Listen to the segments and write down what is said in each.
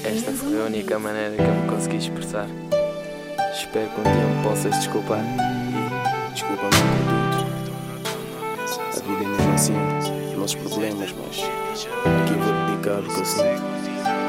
Esta foi a única maneira que eu me consegui expressar. Espero que um dia me possas desculpar. Desculpa-me por tudo. A vida é mesmo assim, nossos problemas, mas aqui eu vou dedicar o que eu sinto.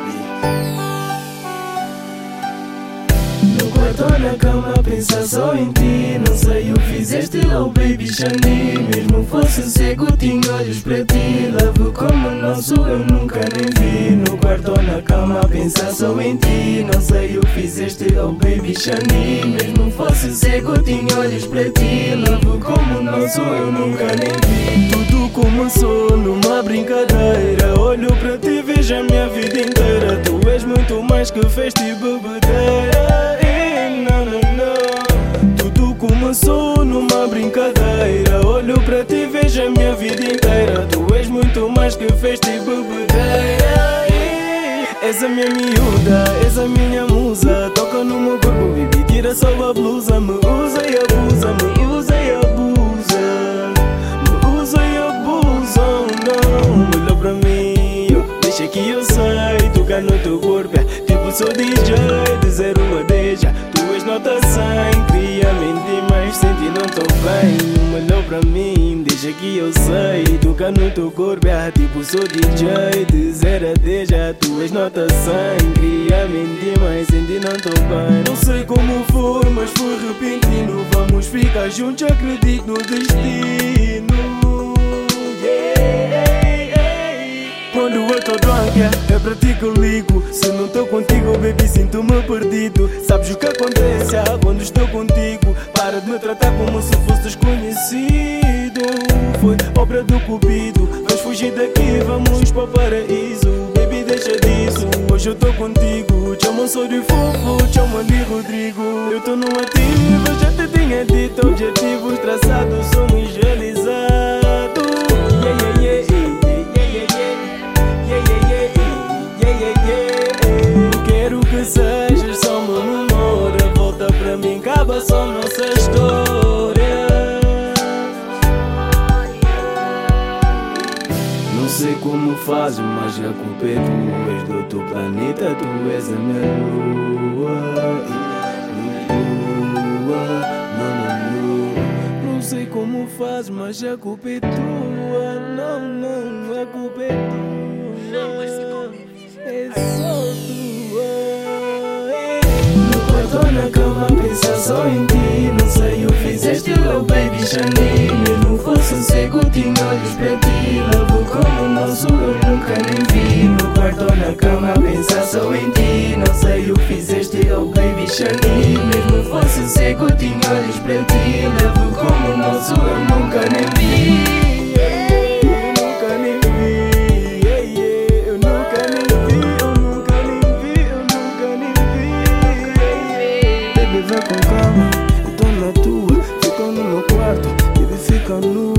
No quarto ou na cama a pensar só em ti. Não sei o que fizeste, oh baby Xandi. Mesmo fosse cego tinha olhos para ti. Love como o nosso eu nunca nem vi. No quarto ou na cama a pensar só em ti. Não sei o que fizeste, oh baby Xandi. Mesmo fosse cego tinha olhos para ti. Love como o nosso eu nunca nem vi. Tudo começou numa brincadeira. Olho para ti, vejo a minha vida inteira. Tu és muito mais que festa e bebedeira. Tudo começou numa brincadeira. Olho para ti, vejo a minha vida inteira. Tu és muito mais que festa e bebedeira. És a minha miúda, és a minha musa. Toca no meu corpo, baby, tira só a blusa. Me usa e abusa, me usa e abusa. Me usa e abusa, não. Olha para mim, deixa que eu sei. Tocar no teu corpo, tipo sou DJ. De 0 a 10, tu és nota 100. Queria mentir, mas senti não tô bem. Olhou pra mim, deixa que eu sei. Tocar no teu corpo, tipo sou DJ. De 0 a 10, tu és nota 100. Queria mentir, mas senti não tô bem. Não sei como foi, mas foi repentino. Vamos ficar juntos, acredito no destino. Quando eu tô drunk, é pra ti que eu ligo. Se não tô contigo, baby, sinto-me perdido. Sabes o que acontece quando estou contigo? Para de me tratar como se fosse desconhecido. Foi obra do cupido. Vamos fugir daqui, vamos para o paraíso. Baby, deixa disso, hoje eu tô contigo. Chama sou de fofo, chama de Rodrigo. Eu tô no ativo, já te tinha dito. Objetivos traçados, somos realizados. Quero que sejas só uma memória. Volta pra mim, acaba só nossa história. Não sei como fazes, mas a culpa é tua. És do outro planeta, tu és a minha lua. Não sei como fazes, mas a culpa é tua. Não, a culpa é tua. É só tua. No quarto ou na cama a pensar só em ti. Não sei o que fizeste, oh baby Xandi. Mesmo fosse cego tinha olhos para ti. Love como o nosso eu nunca nem vi. No quarto ou na cama a pensar só em ti. Não sei o que fizeste, oh baby Xandi. Mesmo fosse cego tinha olhos para ti. Love como o nosso eu nunca nem vi. Vem com calma, eu tô na tua. Fica no meu quarto, baby, fica nu.